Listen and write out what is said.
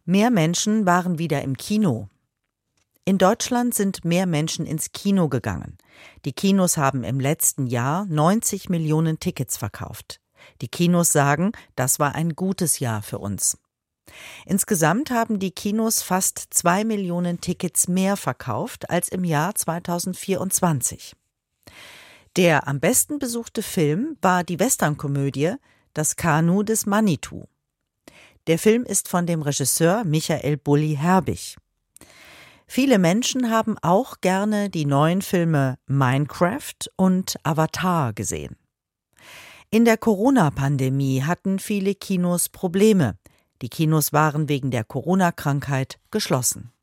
Mehr Menschen waren wieder im Kino. In Deutschland sind mehr Menschen ins Kino gegangen. Die Kinos haben im letzten Jahr 90 Millionen Tickets verkauft. Die Kinos sagen, das war ein gutes Jahr für uns. Insgesamt haben die Kinos fast 2 Millionen Tickets mehr verkauft als im Jahr 2024. Der am besten besuchte Film war die Westernkomödie Das Kanu des Manitou. Der Film ist von dem Regisseur Michael Bulli-Herbig. Viele Menschen haben auch gerne die neuen Filme Minecraft und Avatar gesehen. In der Corona-Pandemie hatten viele Kinos Probleme. Die Kinos waren wegen der Corona-Krankheit geschlossen.